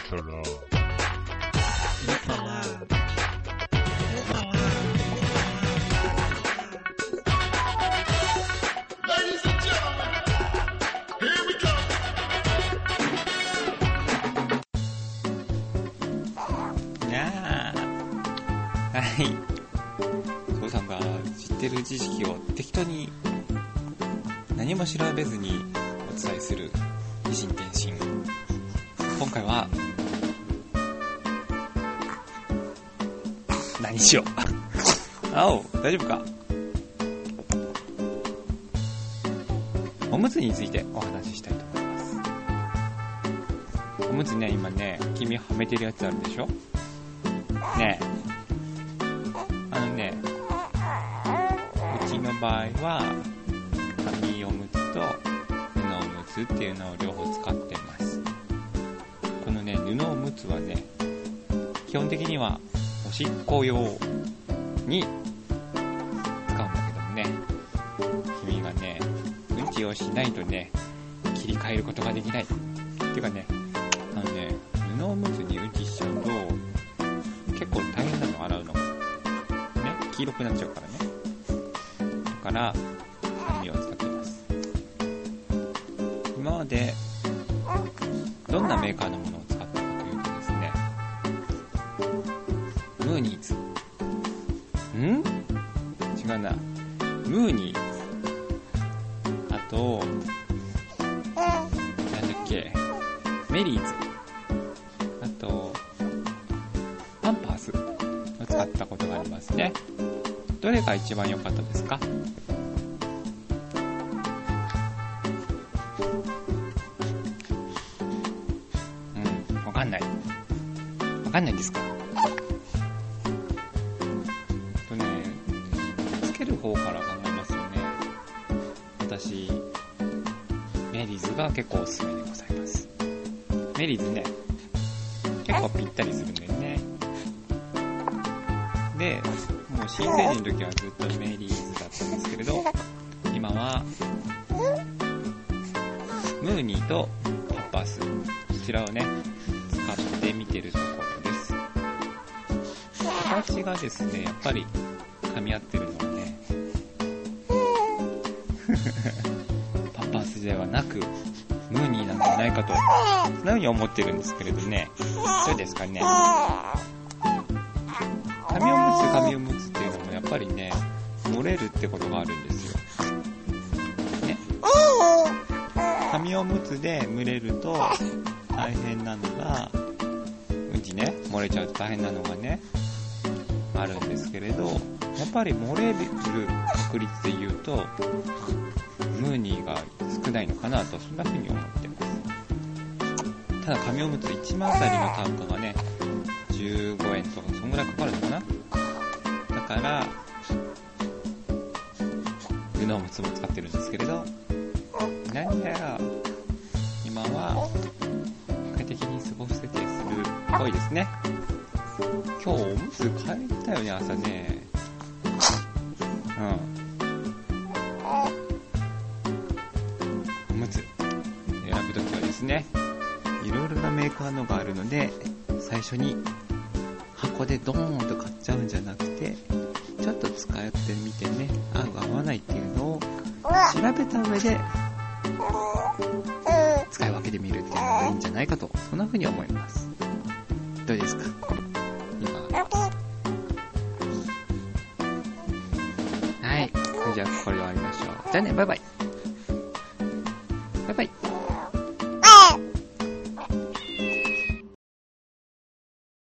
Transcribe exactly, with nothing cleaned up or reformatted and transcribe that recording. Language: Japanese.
たら。 はい。父さんが知ってる知識を適当に何も調べずにお伝えする美人転身。今回は何しよう。あお、大丈夫か。おむつについてお話ししたいと思います。おむつね、今ね、君はめてるやつあるでしょ。ねえ。あのね、うちの場合は紙おむつと布おむつっていうのを両方使ってます。このね、布おむつはね、基本的にはおしっこ用に使うんだけどもね、君がね、うんちをしないとね、切り替えることができない。っていうかね、あのね、布おむつにうんちしちゃうと結構大変なの、洗うのがね、黄色くなっちゃうからね。だから紙を使っています。今までどんなメーカーのものを使ったかというとですね、ムーニーズ、ん？違うな、ムーニーズ、あとなんだっけ、メリーズ、あとパンパースを使ったことがありますね。どれが一番良かったですか？うん、わかんない。わかんないですか？とね、つける方から考えますよね。私、メリーズが結構おすすめでございます。メリーズね、結構ぴったりするんだよね。で、もう新成人の時はずっとメリーズだったんですけれど、今はムーニーとパッパース、こちらをね使ってみてるところです。形がですね、やっぱり噛み合ってるのでパッパースではなくムーニーなんじゃないかと、そんな風に思ってるんですけれどね。どうですかね。紙おむつ紙おむつっていうのもやっぱりね、漏れるってことがあるんですよね。紙おむつで蒸れると大変なのが、うんちね、漏れちゃうと大変なのがねあるんですけれど、やっぱり漏れる確率で言うとムーニーが少ないのかなと、そんな風に思ってます。ただ紙おむついちまんあたりの単価がねじゅうごえんとかそんぐらいかかるのかな。だから布おむつも使ってるんですけれど、何やら今は快適に過ごせてするっぽいですね。今日おむつ変えたよね、朝ね。うん、おむつ選ぶときはですね、いろいろなメーカーのがあるので、最初に箱でドーンと買っちゃうんじゃなくて、ちょっと使ってみてね、合う合わないっていうのを調べた上で使い分けてみるっていうのがいいんじゃないかと、そんな風に思います。どうですか今。はい、じゃあこれで終わりましょう。じゃあね、バイバイバイバイ。